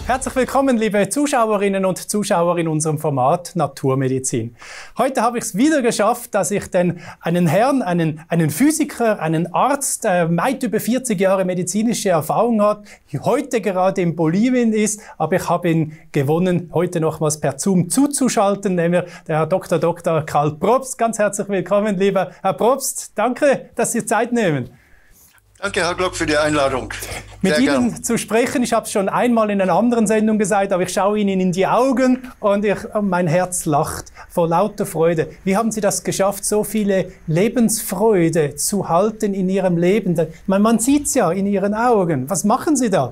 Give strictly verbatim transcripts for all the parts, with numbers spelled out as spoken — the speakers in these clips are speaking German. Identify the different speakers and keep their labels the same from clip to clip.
Speaker 1: Herzlich willkommen, liebe Zuschauerinnen und Zuschauer in unserem Format Naturmedizin. Heute habe ich es wieder geschafft, dass ich den, einen Herrn, einen, einen Physiker, einen Arzt, der weit über vierzig Jahre medizinische Erfahrung hat, heute gerade in Bolivien ist, aber ich habe ihn gewonnen, heute nochmals per Zoom zuzuschalten, nämlich der Herr Doktor Doktor Karl Probst. Ganz herzlich willkommen, lieber Herr Probst. Danke, dass Sie Zeit nehmen.
Speaker 2: Danke, Herr Glock, für die Einladung.
Speaker 1: Mit
Speaker 2: Sehr
Speaker 1: Ihnen
Speaker 2: gern.
Speaker 1: zu sprechen, ich habe es schon einmal in einer anderen Sendung gesagt, aber ich schaue Ihnen in die Augen und ich, mein Herz lacht vor lauter Freude. Wie haben Sie das geschafft, so viele Lebensfreude zu halten in Ihrem Leben? Man, man sieht es ja in Ihren Augen. Was machen Sie da?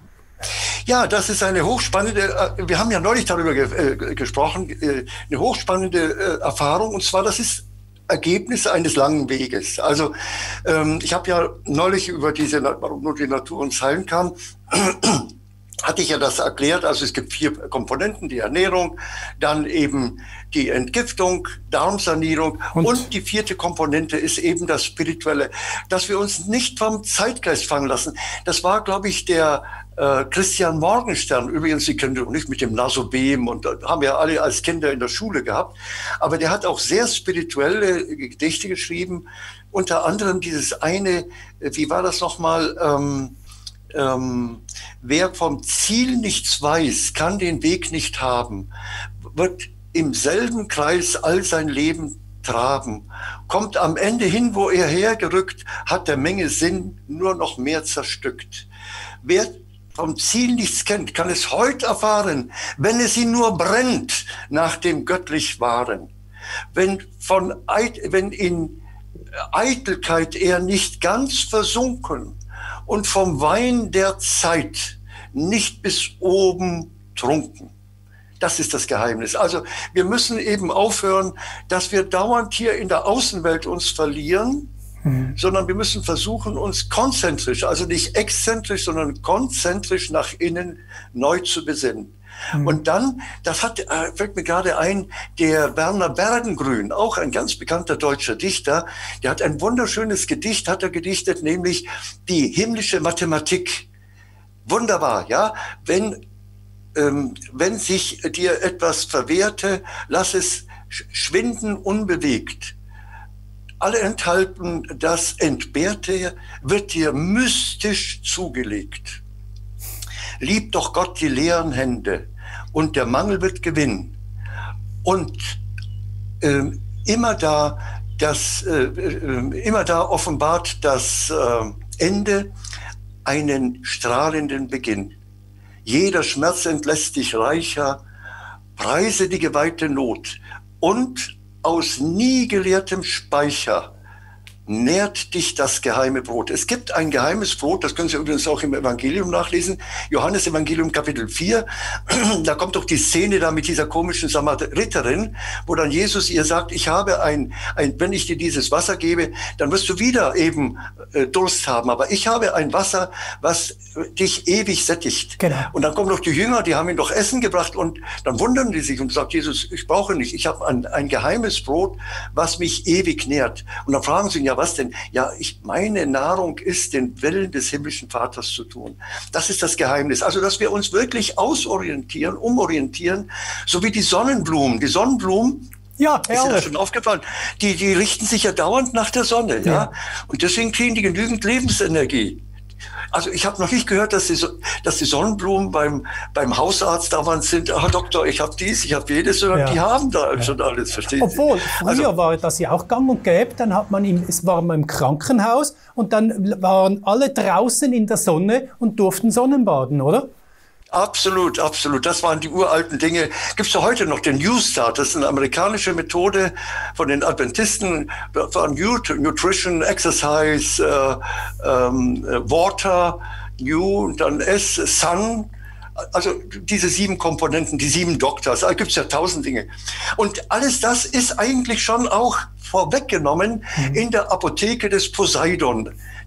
Speaker 2: Ja, das ist eine hochspannende, wir haben ja neulich darüber ge äh, gesprochen, äh, eine hochspannende äh, Erfahrung, und zwar, das ist Ergebnis eines langen Weges. Also ähm, ich habe ja neulich über diese, warum nur die Natur uns heilen kann, hatte ich ja das erklärt. Also es gibt vier Komponenten: die Ernährung, dann eben die Entgiftung, Darmsanierung und, und die vierte Komponente ist eben das Spirituelle, dass wir uns nicht vom Zeitgeist fangen lassen. Das war, glaube ich, der äh, Christian Morgenstern, übrigens, Sie kennen ihn nicht, mit dem Nasobem, und äh, haben wir alle als Kinder in der Schule gehabt, aber der hat auch sehr spirituelle Gedichte geschrieben, unter anderem dieses eine, wie war das nochmal, ähm, Ähm, wer vom Ziel nichts weiß, kann den Weg nicht haben, wird im selben Kreis all sein Leben traben, kommt am Ende hin, wo er hergerückt, hat der Menge Sinn nur noch mehr zerstückt. Wer vom Ziel nichts kennt, kann es heute erfahren, wenn es ihn nur brennt nach dem göttlich Wahren. Wenn, von Eit wenn in Eitelkeit er nicht ganz versunken und vom Wein der Zeit nicht bis oben trunken. Das ist das Geheimnis. Also wir müssen eben aufhören, dass wir dauernd hier in der Außenwelt uns verlieren, mhm. sondern wir müssen versuchen, uns konzentrisch, also nicht exzentrisch, sondern konzentrisch nach innen neu zu besinnen. Mhm. Und dann, das hat, äh, fällt mir gerade ein, der Werner Bergengrün, auch ein ganz bekannter deutscher Dichter, der hat ein wunderschönes Gedicht, hat er gedichtet, nämlich die himmlische Mathematik. Wunderbar, ja? Wenn, ähm, wenn sich dir etwas verwehrte, lass es schwinden unbewegt. Alle enthalten, das Entbehrte wird dir mystisch zugelegt. Lieb doch Gott die leeren Hände und der Mangel wird gewinnen. Und äh, immer da, das, äh, äh, immer da offenbart das äh, Ende einen strahlenden Beginn. Jeder Schmerz entlässt dich reicher, preise die geweihte Not und aus nie geleertem Speicher nährt dich das geheime Brot. Es gibt ein geheimes Brot, das können Sie übrigens auch im Evangelium nachlesen, Johannes Evangelium Kapitel vier, da kommt doch die Szene da mit dieser komischen Samariterin, wo dann Jesus ihr sagt, ich habe ein, ein, wenn ich dir dieses Wasser gebe, dann wirst du wieder eben äh, Durst haben, aber ich habe ein Wasser, was dich ewig sättigt. Genau. Und dann kommen doch die Jünger, die haben ihm doch Essen gebracht, und dann wundern die sich und sagt Jesus, ich brauche nicht, ich habe ein, ein geheimes Brot, was mich ewig nährt. Und dann fragen sie ihn, ja, was denn? Ja, ich, meine Nahrung ist, den Willen des himmlischen Vaters zu tun. Das ist das Geheimnis. Also, dass wir uns wirklich ausorientieren, umorientieren, so wie die Sonnenblumen. Die Sonnenblumen,
Speaker 1: ja,
Speaker 2: ist dir das schon aufgefallen? Die, die richten sich ja dauernd nach der Sonne, ja? ja? Und deswegen kriegen die genügend Lebensenergie. Also ich habe noch nicht gehört, dass die, dass die Sonnenblumen beim, beim Hausarzt da waren, sind, Herr Doktor, ich habe dies, ich habe jedes, sondern ja. die haben da ja. schon alles, verstehen
Speaker 1: Obwohl,
Speaker 2: Sie?
Speaker 1: früher
Speaker 2: also,
Speaker 1: war das ja auch gang und gäbe, dann hat man im, es war man im Krankenhaus und dann waren alle draußen in der Sonne und durften Sonnenbaden, oder?
Speaker 2: Absolut, absolut. Das waren die uralten Dinge. Gibt's ja heute noch den New Start. Das ist eine amerikanische Methode von den Adventisten, von Nutrition, Exercise, äh, ähm, Water, New, und dann S, Sun. Also diese sieben Komponenten, die sieben Doktors, da gibt's ja tausend Dinge. Und alles das ist eigentlich schon auch vorweggenommen mhm. in der Apotheke des Poseidon.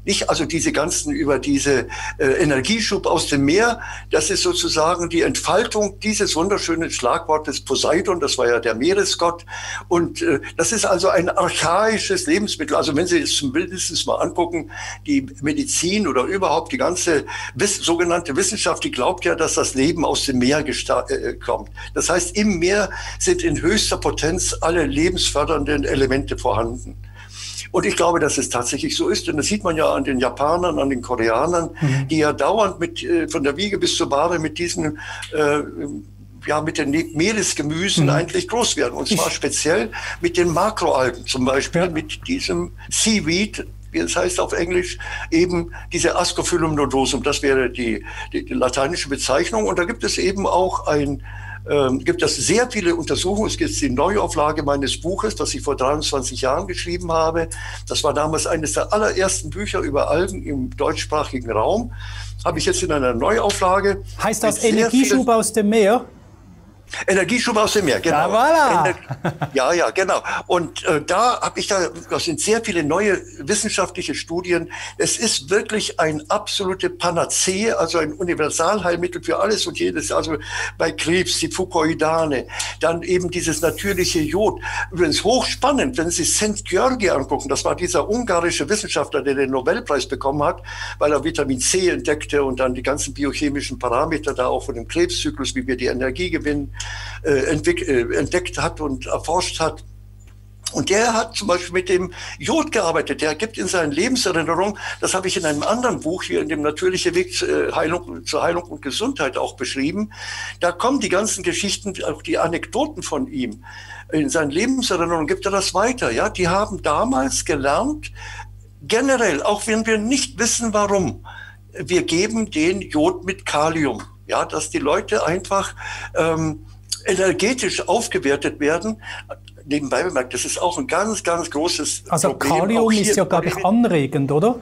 Speaker 2: Nicht? Also diese ganzen, über diese äh, Energieschub aus dem Meer, das ist sozusagen die Entfaltung dieses wunderschönen Schlagwortes Poseidon, das war ja der Meeresgott. Und äh, das ist also ein archaisches Lebensmittel. Also wenn Sie es zumindest mal angucken, die Medizin oder überhaupt die ganze Wiss- sogenannte Wissenschaft, die glaubt ja, dass das Leben aus dem Meer gesta- äh, kommt. Das heißt, im Meer sind in höchster Potenz alle lebensfördernden Elemente vorhanden. Und ich glaube, dass es tatsächlich so ist. Und das sieht man ja an den Japanern, an den Koreanern, mhm. die ja dauernd mit, äh, von der Wiege bis zur Bahre mit diesen, äh, ja, mit den Meeresgemüsen mhm. eigentlich groß werden. Und zwar ich speziell mit den Makroalgen, zum Beispiel ja. mit diesem Seaweed, wie es heißt auf Englisch, eben diese Ascophyllum nodosum. Das wäre die, die, die lateinische Bezeichnung. Und da gibt es eben auch ein Ähm, gibt es sehr viele Untersuchungen. Es gibt die Neuauflage meines Buches, das ich vor dreiundzwanzig Jahren geschrieben habe. Das war damals eines der allerersten Bücher über Algen im deutschsprachigen Raum. Habe ich jetzt in einer Neuauflage.
Speaker 1: Heißt das Energieschub aus dem Meer?
Speaker 2: Energieschub aus dem Meer, genau.
Speaker 1: Ja, voilà.
Speaker 2: Ener- ja, ja, genau. Und äh, da habe ich da, das sind sehr viele neue wissenschaftliche Studien. Es ist wirklich ein absolute Panazee, also ein Universalheilmittel für alles und jedes. Also bei Krebs, die Fucoidane, dann eben dieses natürliche Jod. Übrigens hochspannend, wenn Sie Szent-Györgyi angucken, das war dieser ungarische Wissenschaftler, der den Nobelpreis bekommen hat, weil er Vitamin C entdeckte und dann die ganzen biochemischen Parameter da auch von dem Krebszyklus, wie wir die Energie gewinnen, Äh, entwick- äh, entdeckt hat und erforscht hat. Und der hat zum Beispiel mit dem Jod gearbeitet. Der gibt in seinen Lebenserinnerungen, das habe ich in einem anderen Buch hier in dem Natürliche Weg zur Heilung, zur Heilung und Gesundheit auch beschrieben. Da kommen die ganzen Geschichten, auch die Anekdoten von ihm. In seinen Lebenserinnerungen gibt er das weiter. Ja, die haben damals gelernt, generell, auch wenn wir nicht wissen, warum, wir geben den Jod mit Kalium. Ja, dass die Leute einfach ähm, energetisch aufgewertet werden. Nebenbei bemerkt, das ist auch ein ganz, ganz großes
Speaker 1: also
Speaker 2: Problem.
Speaker 1: Also Kalium ist ja, glaube ich, anregend, oder?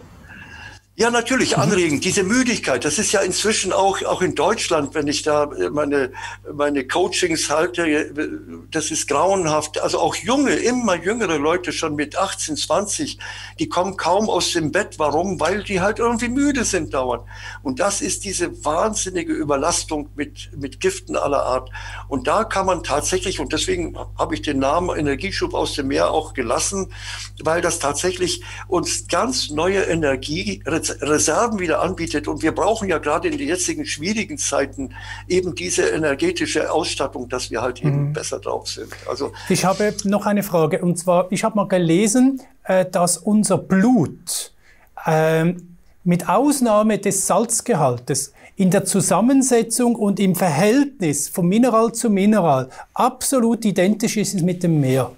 Speaker 2: Ja, natürlich, anregend. Diese Müdigkeit, das ist ja inzwischen auch, auch in Deutschland, wenn ich da meine, meine Coachings halte, das ist grauenhaft. Also auch junge, immer jüngere Leute schon mit achtzehn, zwanzig, die kommen kaum aus dem Bett. Warum? Weil die halt irgendwie müde sind dauernd. Und das ist diese wahnsinnige Überlastung mit, mit Giften aller Art. Und da kann man tatsächlich, und deswegen habe ich den Namen Energieschub aus dem Meer auch gelassen, weil das tatsächlich uns ganz neue Energie Reserven wieder anbietet. Und wir brauchen ja gerade in den jetzigen schwierigen Zeiten eben diese energetische Ausstattung, dass wir halt eben mhm. besser drauf sind. Also
Speaker 1: ich habe noch eine Frage. Und zwar, ich habe mal gelesen, dass unser Blut ähm, mit Ausnahme des Salzgehaltes in der Zusammensetzung und im Verhältnis von Mineral zu Mineral absolut identisch ist mit dem Meer.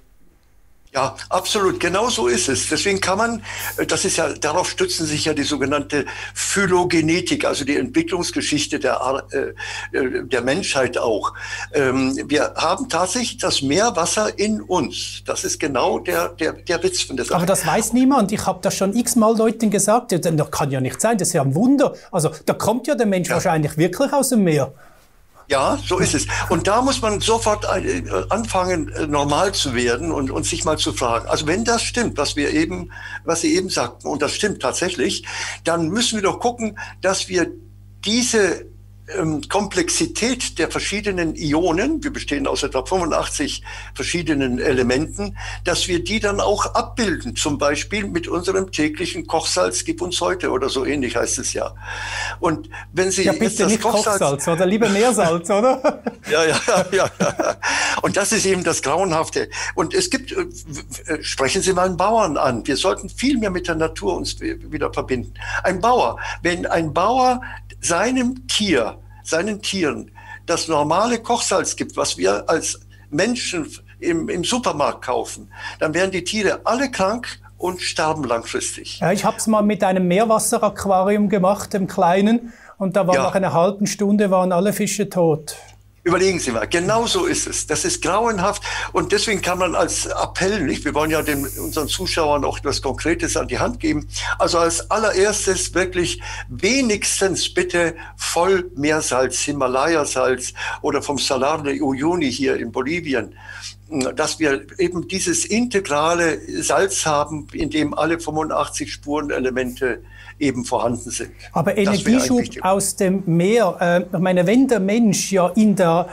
Speaker 2: Ja, absolut. Genau so ist es. Deswegen kann man, das ist ja, darauf stützen sich ja die sogenannte Phylogenetik, also die Entwicklungsgeschichte der, äh, der Menschheit auch. Ähm, wir haben tatsächlich das Meerwasser in uns. Das ist genau der, der, der Witz von der Sache.
Speaker 1: Aber das weiß niemand. Ich habe das schon x-mal Leuten gesagt. Das kann ja nicht sein. Das ist ja ein Wunder. Also da kommt ja der Mensch ja. wahrscheinlich wirklich aus dem Meer.
Speaker 2: Ja, so ist es. Und da muss man sofort anfangen, normal zu werden und, und sich mal zu fragen. Also wenn das stimmt, was wir eben, was Sie eben sagten, und das stimmt tatsächlich, dann müssen wir doch gucken, dass wir diese ähm, Komplexität der verschiedenen Ionen, wir bestehen aus etwa fünfundachtzig verschiedenen Elementen, dass wir die dann auch abbilden. Zum Beispiel mit unserem täglichen Kochsalz, gib uns heute oder so ähnlich heißt es ja. Und wenn Sie
Speaker 1: ja, bitte
Speaker 2: jetzt das
Speaker 1: nicht
Speaker 2: Kochsalz,
Speaker 1: Kochsalz oder lieber Meersalz, oder?
Speaker 2: ja, ja, ja, ja. Und das ist eben das Grauenhafte. Und es gibt, äh, sprechen Sie mal einen Bauern an. Wir sollten viel mehr mit der Natur uns wieder verbinden. Ein Bauer, wenn ein Bauer seinem Tier, seinen Tieren das normale Kochsalz gibt, was wir als Menschen im, im Supermarkt kaufen, dann werden die Tiere alle krank und sterben langfristig.
Speaker 1: Ja, ich habe es mal mit einem Meerwasseraquarium gemacht, dem kleinen, und da war ja. nach einer halben Stunde waren alle Fische tot.
Speaker 2: Überlegen Sie mal, genau so ist es. Das ist grauenhaft und deswegen kann man als Appell, nicht, wir wollen ja den, unseren Zuschauern auch etwas Konkretes an die Hand geben, also als allererstes wirklich wenigstens bitte Vollmeersalz, Himalayasalz oder vom Salar de Uyuni hier in Bolivien, dass wir eben dieses integrale Salz haben, in dem alle fünfundachtzig Spurenelemente eben vorhanden sind.
Speaker 1: Aber Energieschub aus dem Meer, äh, ich meine, wenn der Mensch ja in der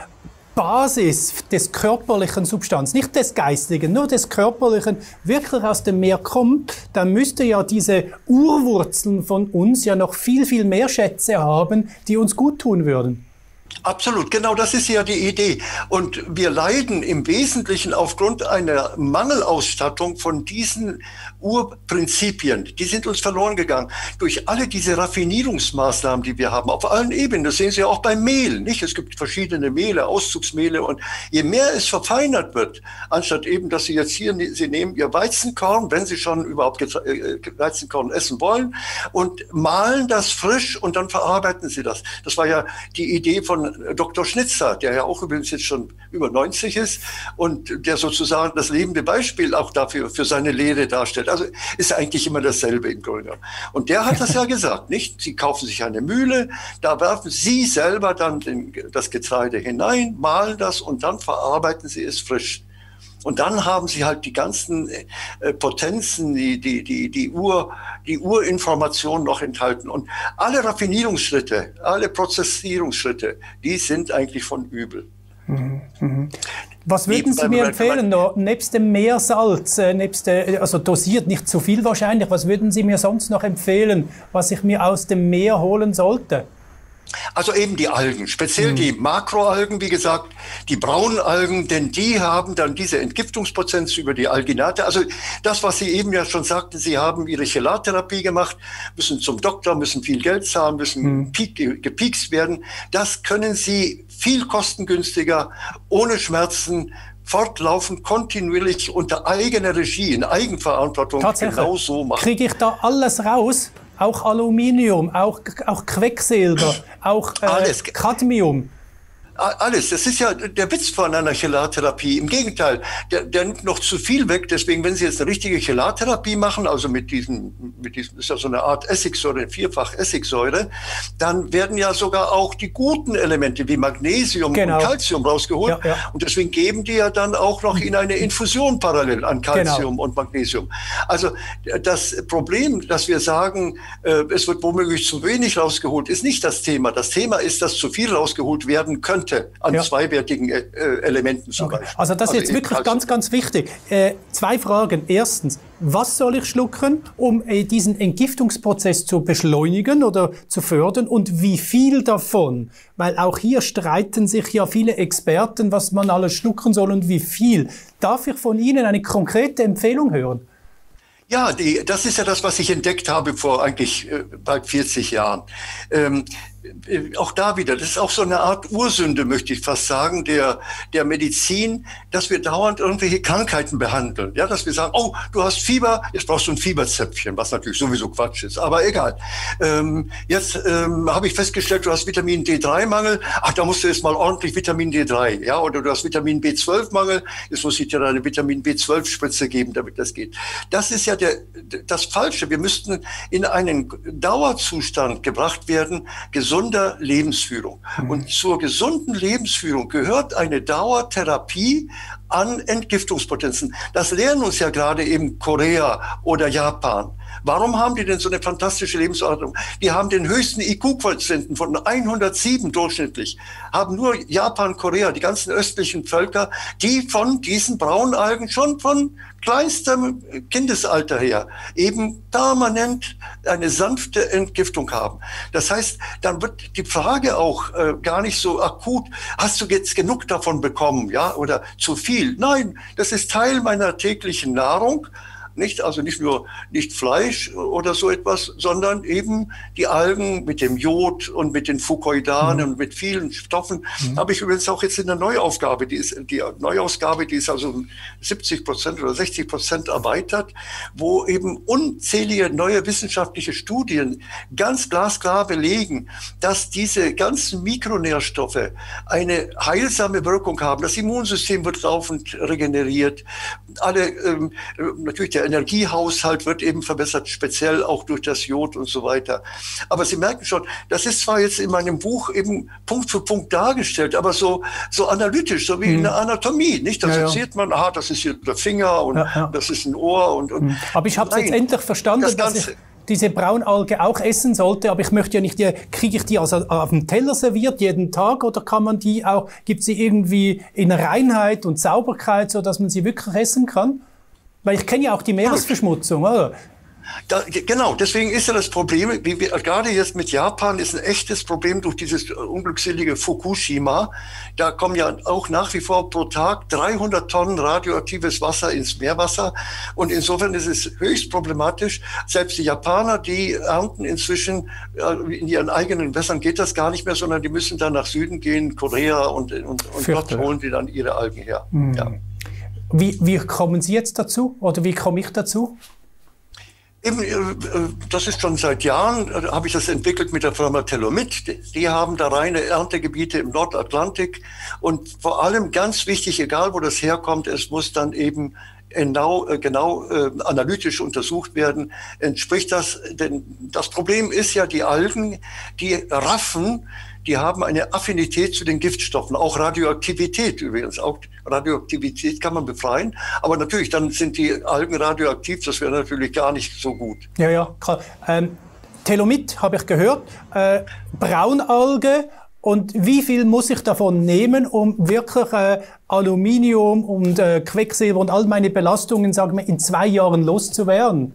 Speaker 1: Basis des körperlichen Substanz, nicht des Geistigen, nur des Körperlichen, wirklich aus dem Meer kommt, dann müsste ja diese Urwurzeln von uns ja noch viel, viel mehr Schätze haben, die uns gut tun würden.
Speaker 2: Absolut, genau, das ist ja die Idee. Und wir leiden im Wesentlichen aufgrund einer Mangelausstattung von diesen Urprinzipien. Die sind uns verloren gegangen durch alle diese Raffinierungsmaßnahmen, die wir haben, auf allen Ebenen. Das sehen Sie ja auch beim Mehl, nicht? Es gibt verschiedene Mehle, Auszugsmehle, und je mehr es verfeinert wird, anstatt eben, dass Sie jetzt hier, Sie nehmen Ihr Weizenkorn, wenn Sie schon überhaupt Weizenkorn essen wollen, und mahlen das frisch und dann verarbeiten Sie das. Das war ja die Idee von Doktor Schnitzer, der ja auch übrigens jetzt schon über neunzig ist und der sozusagen das lebende Beispiel auch dafür für seine Lehre darstellt. Also ist eigentlich immer dasselbe im Grunde. Und der hat das ja gesagt, nicht? Sie kaufen sich eine Mühle, da werfen Sie selber dann den, das Getreide hinein, mahlen das und dann verarbeiten Sie es frisch. Und dann haben Sie halt die ganzen äh, Potenzen, die, die, die, die, Ur, die Urinformation noch enthalten. Und alle Raffinierungsschritte, alle Prozessierungsschritte, die sind eigentlich von übel.
Speaker 1: Mhm. Was würden Sie mir empfehlen, noch, nebst dem Meersalz, äh, nebst der, also dosiert, nicht zu viel wahrscheinlich, was würden Sie mir sonst noch empfehlen, was ich mir aus dem Meer holen sollte?
Speaker 2: Also eben die Algen, speziell mhm. die Makroalgen, wie gesagt, die braunen Algen, denn die haben dann diese Entgiftungspotenz über die Alginate. Also das, was Sie eben ja schon sagten, Sie haben Ihre Chelattherapie gemacht, müssen zum Doktor, müssen viel Geld zahlen, müssen mhm. piek, gepiekst werden. Das können Sie viel kostengünstiger, ohne Schmerzen, fortlaufend, kontinuierlich unter eigener Regie, in Eigenverantwortung genau so machen.
Speaker 1: Kriege ich da alles raus? Auch Aluminium, auch, auch Quecksilber, auch äh, Cadmium.
Speaker 2: Alles. Das ist ja der Witz von einer Chelattherapie. Im Gegenteil, der, der nimmt noch zu viel weg. Deswegen, wenn Sie jetzt eine richtige Chelattherapie machen, also mit diesem, mit diesem, ist ja so eine Art Essigsäure, vierfach Essigsäure, dann werden ja sogar auch die guten Elemente wie Magnesium genau. und Calcium rausgeholt. Ja, ja. Und deswegen geben die ja dann auch noch in eine Infusion parallel an Calcium genau. und Magnesium. Also das Problem, dass wir sagen, äh, es wird womöglich zu wenig rausgeholt, ist nicht das Thema. Das Thema ist, dass zu viel rausgeholt werden könnte. An ja. zweiwertigen äh, Elementen zum
Speaker 1: okay.
Speaker 2: Beispiel.
Speaker 1: Also das ist also jetzt wirklich Calcium. ganz, ganz wichtig. Äh, zwei Fragen. Erstens, was soll ich schlucken, um äh, diesen Entgiftungsprozess zu beschleunigen oder zu fördern, und wie viel davon? Weil auch hier streiten sich ja viele Experten, was man alles schlucken soll und wie viel. Darf ich von Ihnen eine konkrete Empfehlung hören?
Speaker 2: Ja, die, das ist ja das, was ich entdeckt habe vor eigentlich äh, bald vierzig Jahren. Ähm, auch da wieder, das ist auch so eine Art Ursünde, möchte ich fast sagen, der, der Medizin, dass wir dauernd irgendwelche Krankheiten behandeln. Ja, dass wir sagen, oh, du hast Fieber, jetzt brauchst du ein Fieberzäpfchen, was natürlich sowieso Quatsch ist, aber egal. Ähm, jetzt ähm, habe ich festgestellt, du hast Vitamin D drei Mangel, ach, da musst du jetzt mal ordentlich Vitamin D drei, ja, oder du hast Vitamin B zwölf Mangel, jetzt muss ich dir eine Vitamin B zwölf Spritze geben, damit das geht. Das ist ja der, das Falsche. Wir müssten in einen Dauerzustand gebracht werden, gesunder Lebensführung. Mhm. Und zur gesunden Lebensführung gehört eine Dauertherapie an Entgiftungspotenzen. Das lernen uns ja gerade eben Korea oder Japan. Warum haben die denn so eine fantastische Lebensordnung? Die haben den höchsten I Q-Quotienten von hundertsieben durchschnittlich. Haben nur Japan, Korea, die ganzen östlichen Völker, die von diesen Braunalgen schon von kleinstem Kindesalter her eben permanent eine sanfte Entgiftung haben. Das heißt, dann wird die Frage auch äh, gar nicht so akut, hast du jetzt genug davon bekommen, ja, oder zu viel? Nein, das ist Teil meiner täglichen Nahrung. Nicht, also nicht nur nicht Fleisch oder so etwas, sondern eben die Algen mit dem Jod und mit den Fucoidanen mhm. und mit vielen Stoffen. Mhm. Habe ich übrigens auch jetzt in der Neuaufgabe, die ist, die Neuausgabe, die ist also siebzig Prozent oder sechzig Prozent erweitert, wo eben unzählige neue wissenschaftliche Studien ganz glasklar belegen, dass diese ganzen Mikronährstoffe eine heilsame Wirkung haben. Das Immunsystem wird laufend regeneriert. Alle, ähm, natürlich der Energiehaushalt wird eben verbessert, speziell auch durch das Jod und so weiter. Aber Sie merken schon, das ist zwar jetzt in meinem Buch eben Punkt für Punkt dargestellt, aber so, so analytisch, so wie mhm. in der Anatomie, nicht? Da ja, sieht ja. man, aha, das ist hier der Finger und ja, ja. das ist ein Ohr und, und
Speaker 1: aber ich habe es jetzt endlich verstanden, das dass ich diese Braunalge auch essen sollte, aber ich möchte ja nicht, die, kriege ich die also auf dem Teller serviert jeden Tag oder kann man die auch, gibt sie irgendwie in Reinheit und Sauberkeit, so dass man sie wirklich essen kann? Weil ich kenne ja auch die Meeresverschmutzung, oder?
Speaker 2: Da, genau, deswegen ist ja das Problem, wie wir, gerade jetzt mit Japan ist ein echtes Problem durch dieses unglückselige Fukushima. Da kommen ja auch nach wie vor pro Tag dreihundert Tonnen radioaktives Wasser ins Meerwasser. Und insofern ist es höchst problematisch. Selbst die Japaner, die ernten inzwischen, in ihren eigenen Wässern geht das gar nicht mehr, sondern die müssen dann nach Süden gehen, Korea und, und, und dort holen die dann ihre Algen her.
Speaker 1: Mhm.
Speaker 2: Ja.
Speaker 1: Wie, wie kommen Sie jetzt dazu? Oder wie komme ich dazu?
Speaker 2: Eben, das ist schon seit Jahren, habe ich das entwickelt mit der Firma Telomit. Die haben da reine Erntegebiete im Nordatlantik und vor allem ganz wichtig, egal wo das herkommt, es muss dann eben genau, genau äh, analytisch untersucht werden. Entspricht das, denn das Problem ist ja, die Algen, die raffen, die haben eine Affinität zu den Giftstoffen, auch Radioaktivität übrigens. Auch Radioaktivität kann man befreien, aber natürlich, dann sind die Algen radioaktiv, das wäre natürlich gar nicht so gut.
Speaker 1: Ja, ja, klar. Ähm, Telomit habe ich gehört, äh, Braunalge. Und wie viel muss ich davon nehmen, um wirklich äh, Aluminium und äh, Quecksilber und all meine Belastungen, sagen wir, in zwei Jahren loszuwerden?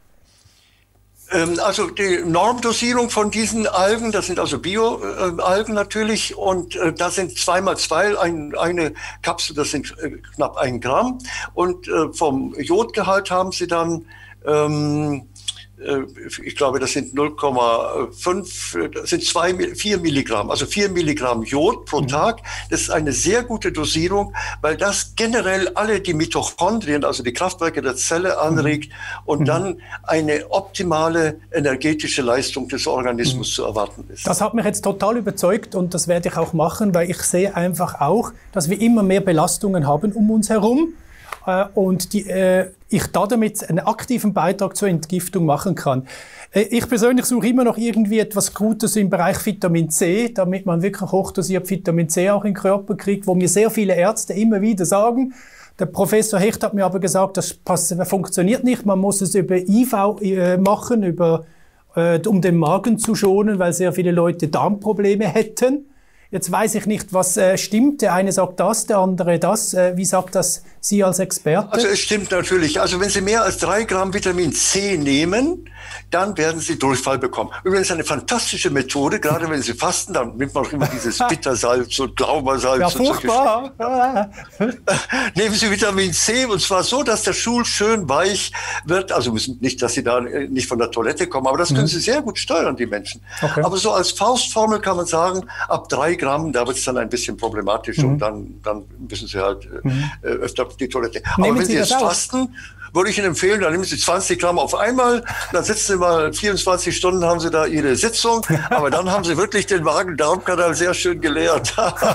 Speaker 2: Also die Normdosierung von diesen Algen, das sind also Bio-Algen natürlich, und äh, da sind zwei mal zwei, ein, eine Kapsel, das sind äh, knapp ein Gramm, und äh, vom Jodgehalt haben sie dann, ähm, äh, ich glaube, das sind null Komma fünf, das sind zwei, vier Milligramm, also vier Milligramm Jod pro mhm. Tag. Das ist eine sehr gute Dosierung, weil das generell alle die Mitochondrien, also die Kraftwerke der Zelle anregt mhm. und mhm. dann eine optimale energetische Leistung des Organismus mhm. zu erwarten ist.
Speaker 1: Das hat mich jetzt total überzeugt und das werde ich auch machen, weil ich sehe einfach auch, dass wir immer mehr Belastungen haben um uns herum. Und die, äh, ich da damit einen aktiven Beitrag zur Entgiftung machen kann. Äh, ich persönlich suche immer noch irgendwie etwas Gutes im Bereich Vitamin C, damit man wirklich hochdosiert Vitamin C auch in den Körper kriegt, wo mir sehr viele Ärzte immer wieder sagen. Der Professor Hecht hat mir aber gesagt, das passt, funktioniert nicht, man muss es über I V äh, machen, über, äh, um den Magen zu schonen, weil sehr viele Leute Darmprobleme hätten. Jetzt weiß ich nicht, was äh, stimmt. Der eine sagt das, der andere das. Äh, wie sagt das Sie als Experte?
Speaker 2: Also es stimmt natürlich. Also wenn Sie mehr als drei Gramm Vitamin C nehmen, dann werden Sie Durchfall bekommen. Übrigens eine fantastische Methode, gerade wenn Sie fasten, dann nimmt man auch immer dieses Bittersalz und Glaubersalz.
Speaker 1: Ja,
Speaker 2: und
Speaker 1: furchtbar.
Speaker 2: Nehmen Sie Vitamin C, und zwar so, dass der Stuhl schön weich wird. Also müssen nicht, dass Sie da nicht von der Toilette kommen, aber das können mhm. Sie sehr gut steuern, die Menschen. Okay. Aber so als Faustformel kann man sagen, ab drei Gramm, da wird es dann ein bisschen problematisch mhm. und dann, dann müssen Sie halt mhm. äh, öfter auf die Toilette.
Speaker 1: Nehmen
Speaker 2: Aber wenn
Speaker 1: Sie,
Speaker 2: Sie jetzt
Speaker 1: das
Speaker 2: fasten, würde ich Ihnen empfehlen, dann nehmen Sie zwanzig Gramm auf einmal, dann sitzen Sie mal vierundzwanzig Stunden, haben Sie da Ihre Sitzung, aber dann haben Sie wirklich den Magen-Darm-Kanal sehr schön geleert.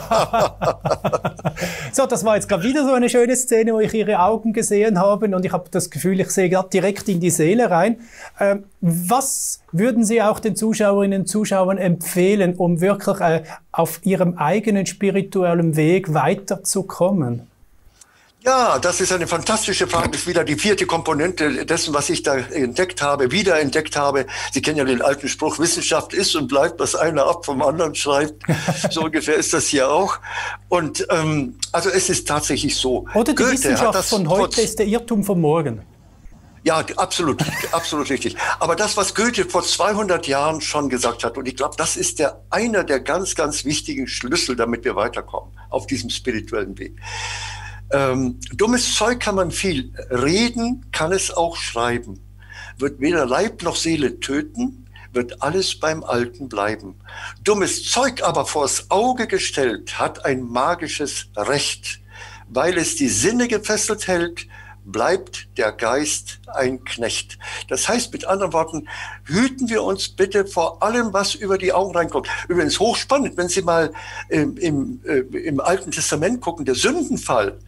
Speaker 1: So, das war jetzt gerade wieder so eine schöne Szene, wo ich Ihre Augen gesehen habe und ich habe das Gefühl, ich sehe gerade direkt in die Seele rein. Ähm, was würden Sie auch den Zuschauerinnen und Zuschauern empfehlen, um wirklich äh, auf ihrem eigenen spirituellen Weg weiterzukommen?
Speaker 2: Ja, das ist eine fantastische Frage. Das ist wieder die vierte Komponente dessen, was ich da entdeckt habe, wiederentdeckt habe. Sie kennen ja den alten Spruch, Wissenschaft ist und bleibt, was einer ab vom anderen schreibt. So ungefähr ist das hier auch. Und ähm, also es ist tatsächlich so.
Speaker 1: Oder die
Speaker 2: Goethe
Speaker 1: Wissenschaft von heute ist der Irrtum von morgen.
Speaker 2: Ja, absolut, absolut richtig. Aber das, was Goethe vor zweihundert Jahren schon gesagt hat, und ich glaube, das ist der einer der ganz, ganz wichtigen Schlüssel, damit wir weiterkommen auf diesem spirituellen Weg. Ähm, dummes Zeug kann man viel reden, kann es auch schreiben. Wird weder Leib noch Seele töten, wird alles beim Alten bleiben. Dummes Zeug aber vors Auge gestellt hat ein magisches Recht. Weil es die Sinne gefesselt hält, bleibt der Geist ein Knecht. Das heißt mit anderen Worten, hüten wir uns bitte vor allem, was über die Augen reinkommt. Übrigens hochspannend, wenn Sie mal im, im, äh, im Alten Testament gucken, der Sündenfall,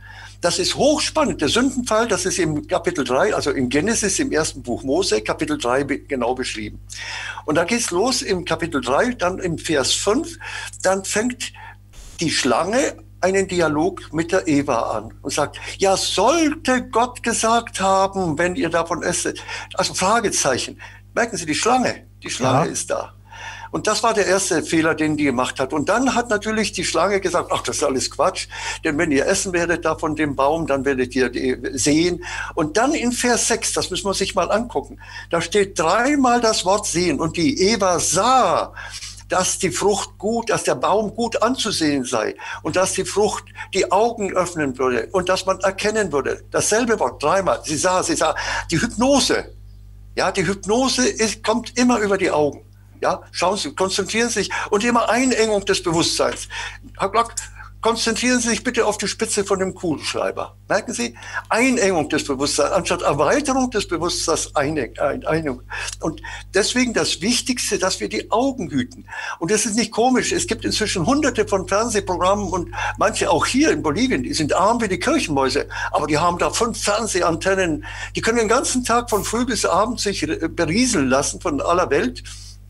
Speaker 2: Das ist hochspannend. Der Sündenfall, das ist im Kapitel drei, also in Genesis, im ersten Buch Mose, Kapitel drei genau beschrieben. Und da geht's los im Kapitel drei, dann im Vers fünf, dann fängt die Schlange einen Dialog mit der Eva an und sagt, ja, sollte Gott gesagt haben, wenn ihr davon esset, also Fragezeichen. Merken Sie, die Schlange, die Schlange ja. ist da. Und das war der erste Fehler, den die gemacht hat. Und dann hat natürlich die Schlange gesagt, ach, das ist alles Quatsch, denn wenn ihr essen werdet da von dem Baum, dann werdet ihr sehen. Und dann in Vers sechs, das müssen wir sich mal angucken, da steht dreimal das Wort sehen. Und die Eva sah, dass die Frucht gut, dass der Baum gut anzusehen sei und dass die Frucht die Augen öffnen würde und dass man erkennen würde. Dasselbe Wort, dreimal. Sie sah, sie sah, die Hypnose. Ja, die Hypnose ist, kommt immer über die Augen. Ja, schauen Sie, konzentrieren Sie sich und immer Einengung des Bewusstseins. Herr Glock, konzentrieren Sie sich bitte auf die Spitze von dem Kugelschreiber. Merken Sie? Einengung des Bewusstseins, anstatt Erweiterung des Bewusstseins, Einengung. Und deswegen das Wichtigste, dass wir die Augen hüten. Und das ist nicht komisch. Es gibt inzwischen hunderte von Fernsehprogrammen und manche auch hier in Bolivien, die sind arm wie die Kirchenmäuse, aber die haben da fünf Fernsehantennen. Die können den ganzen Tag von früh bis abend sich berieseln lassen von aller Welt.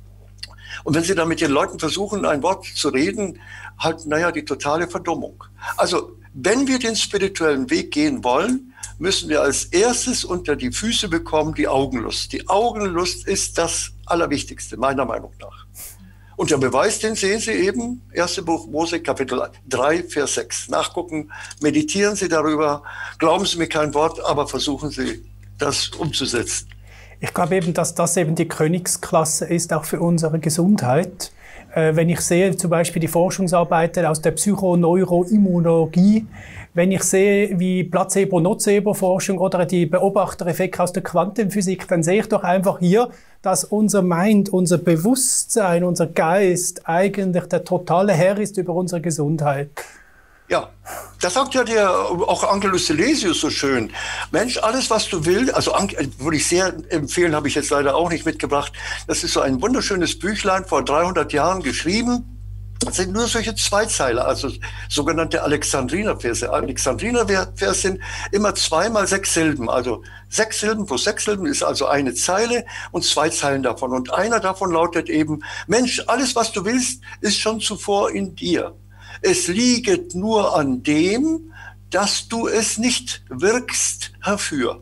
Speaker 2: Und wenn Sie dann mit den Leuten versuchen, ein Wort zu reden, halt, naja, die totale Verdummung. Also, wenn wir den spirituellen Weg gehen wollen, müssen wir als erstes unter die Füße bekommen die Augenlust. Die Augenlust ist das Allerwichtigste, meiner Meinung nach. Und der Beweis, den sehen Sie eben, erstes Buch Mose, Kapitel drei, Vers sechs. Nachgucken, meditieren Sie darüber, glauben Sie mir kein Wort, aber versuchen Sie, das umzusetzen.
Speaker 1: Ich glaube eben, dass das eben die Königsklasse ist, auch für unsere Gesundheit. Äh, wenn ich sehe zum Beispiel die Forschungsarbeiten aus der Psychoneuroimmunologie, wenn ich sehe wie Placebo-Nocebo-Forschung oder die Beobachtereffekte aus der Quantenphysik, dann sehe ich doch einfach hier, dass unser Mind, unser Bewusstsein, unser Geist eigentlich der totale Herr ist über unsere Gesundheit.
Speaker 2: Ja, das sagt ja der, auch Angelus Silesius so schön. Mensch, alles, was du willst, also würde ich sehr empfehlen, habe ich jetzt leider auch nicht mitgebracht. Das ist so ein wunderschönes Büchlein, vor dreihundert Jahren geschrieben. Das sind nur solche Zweizeiler, also sogenannte Alexandriner-Verse. Alexandriner-Verse sind immer zweimal sechs Silben. Also sechs Silben plus sechs Silben ist also eine Zeile und zwei Zeilen davon. Und einer davon lautet eben, Mensch, alles, was du willst, ist schon zuvor in dir. Es lieget nur an dem, dass du es nicht wirkst herfür.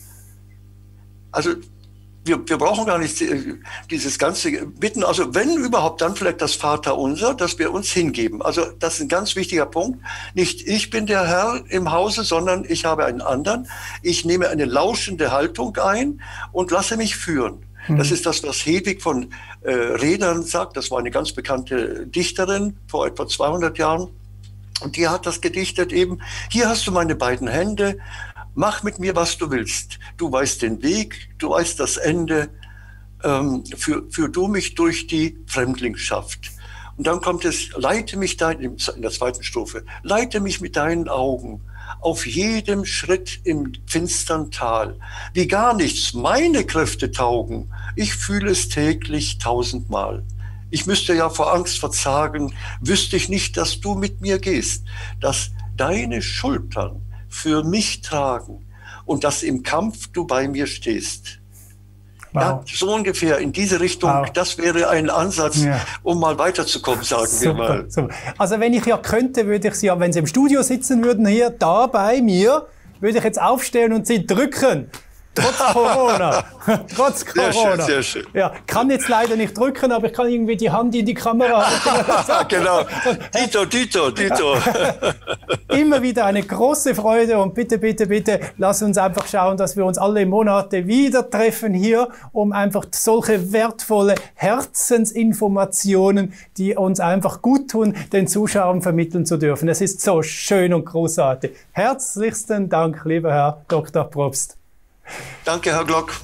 Speaker 2: Also wir, wir brauchen gar nicht dieses ganze Bitten, also wenn überhaupt, dann vielleicht das Vaterunser, dass wir uns hingeben. Also das ist ein ganz wichtiger Punkt. Nicht ich bin der Herr im Hause, sondern ich habe einen anderen. Ich nehme eine lauschende Haltung ein und lasse mich führen. Das ist das, was Hedwig von äh, Rädern sagt. Das war eine ganz bekannte Dichterin vor etwa zweihundert Jahren. Und die hat das gedichtet eben. Hier hast du meine beiden Hände. Mach mit mir, was du willst. Du weißt den Weg, du weißt das Ende. Ähm, führ, führ du mich durch die Fremdlingsschaft. Und dann kommt es, leite mich dein, in der zweiten Strophe, leite mich mit deinen Augen auf jedem Schritt im finstern Tal. Wie gar nichts meine Kräfte taugen, ich fühle es täglich tausendmal. Ich müsste ja vor Angst verzagen, wüsste ich nicht, dass du mit mir gehst, dass deine Schultern für mich tragen und dass im Kampf du bei mir stehst. Wow. Ja, so ungefähr in diese Richtung, wow. Das wäre ein Ansatz, ja. Um mal weiterzukommen, sagen super, wir mal. Super.
Speaker 1: Also wenn ich ja könnte, würde ich Sie ja, wenn Sie im Studio sitzen würden, hier da bei mir, würde ich jetzt aufstehen und Sie drücken. Trotz Corona. Trotz Corona. Sehr schön, sehr schön. Ja, kann jetzt leider nicht drücken, aber ich kann irgendwie die Hand in die Kamera halten.
Speaker 2: Genau. Dito, Dito, Dito.
Speaker 1: Immer wieder eine große Freude und bitte, bitte, bitte, lass uns einfach schauen, dass wir uns alle Monate wieder treffen hier, um einfach solche wertvolle Herzensinformationen, die uns einfach gut tun, den Zuschauern vermitteln zu dürfen. Es ist so schön und großartig. Herzlichsten Dank, lieber Herr Doktor Probst.
Speaker 2: Danke, Herr Glock.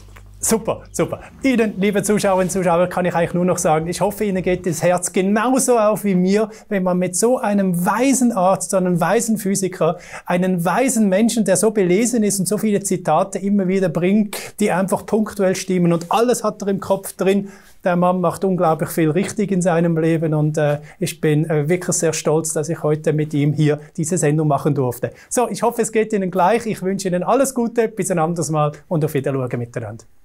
Speaker 1: Super, super. Ihnen, liebe Zuschauerinnen und Zuschauer, kann ich eigentlich nur noch sagen, ich hoffe, Ihnen geht das Herz genauso auf wie mir, wenn man mit so einem weisen Arzt, so einem weisen Physiker, einen weisen Menschen, der so belesen ist und so viele Zitate immer wieder bringt, die einfach punktuell stimmen und alles hat er im Kopf drin. Der Mann macht unglaublich viel richtig in seinem Leben und äh, ich bin äh, wirklich sehr stolz, dass ich heute mit ihm hier diese Sendung machen durfte. So, ich hoffe, es geht Ihnen gleich. Ich wünsche Ihnen alles Gute, bis ein anderes Mal und auf Wiedersehen miteinander.